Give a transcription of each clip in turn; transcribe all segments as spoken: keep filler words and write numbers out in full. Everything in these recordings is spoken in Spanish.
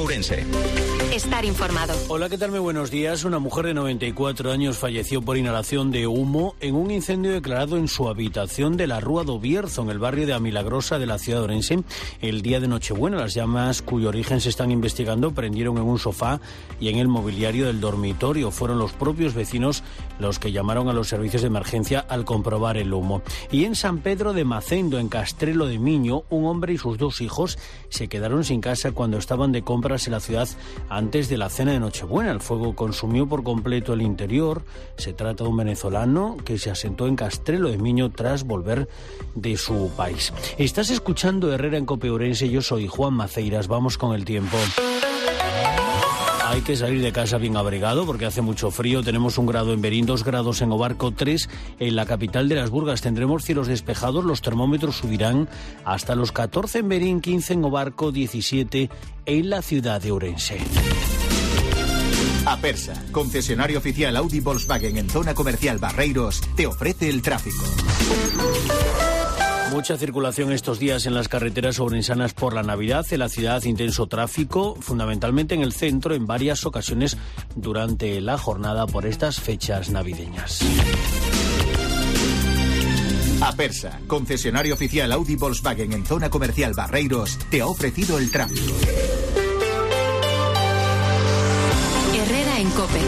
Ourense. Estar informado. Hola, ¿qué tal? Muy buenos días. Una mujer de noventa y cuatro años falleció por inhalación de humo en un incendio declarado en su habitación de la Rúa do Bierzo, en el barrio de Amilagrosa de la ciudad de Ourense, el día de Nochebuena. Las llamas, cuyo origen se están investigando, prendieron en un sofá y en el mobiliario del dormitorio. Fueron los propios vecinos los que llamaron a los servicios de emergencia al comprobar el humo. Y en San Pedro de Macendo, en Castrelo de Miño, un hombre y sus dos hijos se quedaron sin casa cuando estaban de compras en la ciudad antes de la cena de Nochebuena. El fuego consumió por completo el interior. Se trata de un venezolano que se asentó en Castrelo de Miño tras volver de su país. Estás escuchando Herrera en COPE Ourense. Yo soy Juan Maceiras. Vamos con el tiempo. Hay que salir de casa bien abrigado porque hace mucho frío. Tenemos un grado en Berín, dos grados en Obarco, tres en la capital de las Burgas. Tendremos cielos despejados, los termómetros subirán hasta los catorce en Berín, quince en Obarco, diecisiete en la ciudad de Ourense. Apersa, concesionario oficial Audi Volkswagen en zona comercial Barreiros, te ofrece el tráfico. Mucha circulación estos días en las carreteras ourensanas por la Navidad. En la ciudad, intenso tráfico, fundamentalmente en el centro, en varias ocasiones durante la jornada por estas fechas navideñas. Apersa, concesionario oficial Audi Volkswagen en zona comercial Barreiros, te ha ofrecido el tráfico. Herrera en COPE.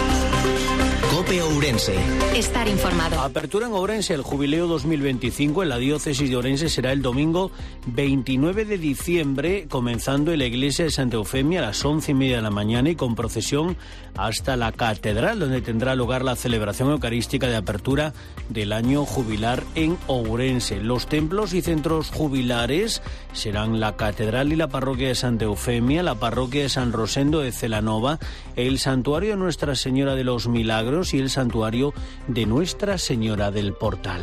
COPE Ourense. Estar informado. Apertura en Ourense. El jubileo dos mil veinticinco en la diócesis de Ourense será el domingo veintinueve de diciembre, comenzando en la iglesia de Santa Eufemia a las once y media de la mañana y con procesión hasta la catedral, donde tendrá lugar la celebración eucarística de apertura del año jubilar en Ourense. Los templos y centros jubilares serán la catedral y la parroquia de Santa Eufemia, la parroquia de San Rosendo de Celanova, el santuario de Nuestra Señora de los Milagros y el santuario de Nuestra Señora del Portal.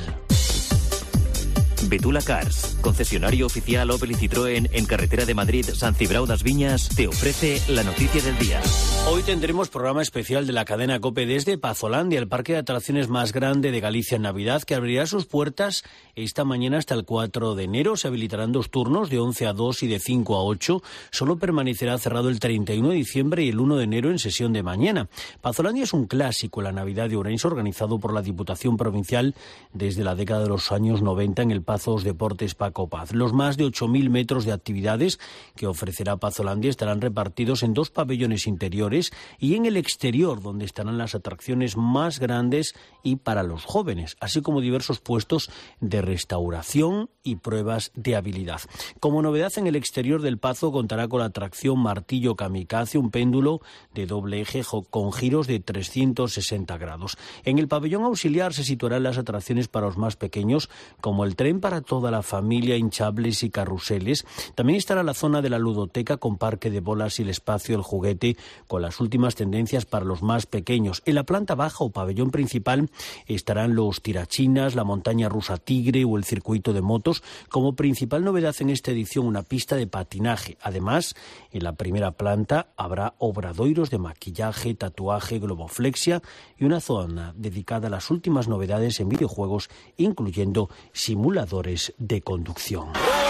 Betula Cars, concesionario oficial Opel y Citroën en carretera de Madrid, San Cibrao das Viñas, te ofrece la noticia del día. Hoy tendremos programa especial de la cadena COPE desde Pazolandia, el parque de atracciones más grande de Galicia en Navidad, que abrirá sus puertas esta mañana hasta el cuatro de enero. Se habilitarán dos turnos de once a dos y de cinco a ocho. Solo permanecerá cerrado el treinta y uno de diciembre y el uno de enero en sesión de mañana. Pazolandia es un clásico en la Navidad de Ourense, organizado por la Diputación Provincial desde la década de los años noventa en el Pazos Deportes Paco Paz. Los más de ocho mil metros de actividades que ofrecerá Pazolandia estarán repartidos en dos pabellones interiores y en el exterior, donde estarán las atracciones más grandes y para los jóvenes, así como diversos puestos de restauración y pruebas de habilidad. Como novedad, en el exterior del Pazo contará con la atracción Martillo Kamikaze, un péndulo de doble eje con giros de trescientos sesenta grados. En el pabellón auxiliar se situarán las atracciones para los más pequeños, como el tren para toda la familia, hinchables y carruseles. También estará la zona de la ludoteca con parque de bolas y el espacio del juguete, con las últimas tendencias para los más pequeños. En la planta baja o pabellón principal estarán los tirachinas, la montaña rusa Tigre o el circuito de motos. Como principal novedad en esta edición, una pista de patinaje. Además, en la primera planta habrá obradoiros de maquillaje, tatuaje, globoflexia y una zona dedicada a las últimas novedades en videojuegos, incluyendo simuladores de conducción.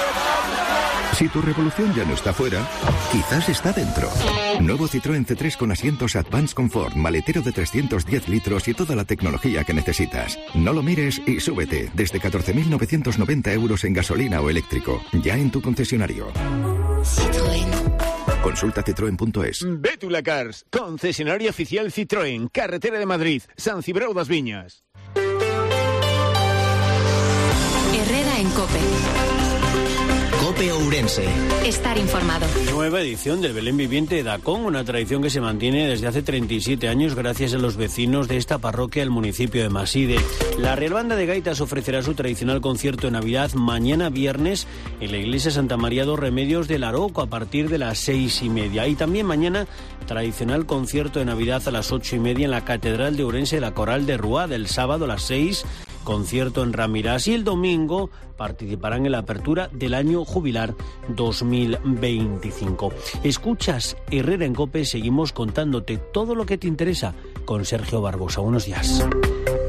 Si tu revolución ya no está fuera, quizás está dentro. Nuevo Citroën C tres con asientos Advance Comfort, maletero de trescientos diez litros y toda la tecnología que necesitas. No lo mires y súbete desde catorce mil novecientos noventa euros en gasolina o eléctrico. Ya en tu concesionario. Citroën. Consulta citroen punto es. Betula Cars, concesionario oficial Citroën, carretera de Madrid, San Cibrao das Viñas. Herrera en COPE. COPE Ourense. Estar informado. Nueva edición del Belén Viviente de Dacón, una tradición que se mantiene desde hace treinta y siete años gracias a los vecinos de esta parroquia del municipio de Maside. La Real Banda de Gaitas ofrecerá su tradicional concierto de Navidad mañana viernes en la iglesia Santa María dos Remedios del Aroco a partir de las seis y media. Y también mañana tradicional concierto de Navidad a las ocho y media en la Catedral de Ourense de la Coral de Ruá. Del sábado a las seis, concierto en Ramirás, y el domingo participarán en la apertura del año jubilar dos mil veinticinco. Escuchas Herrera en COPE, seguimos contándote todo lo que te interesa con Sergio Barbosa. Buenos días.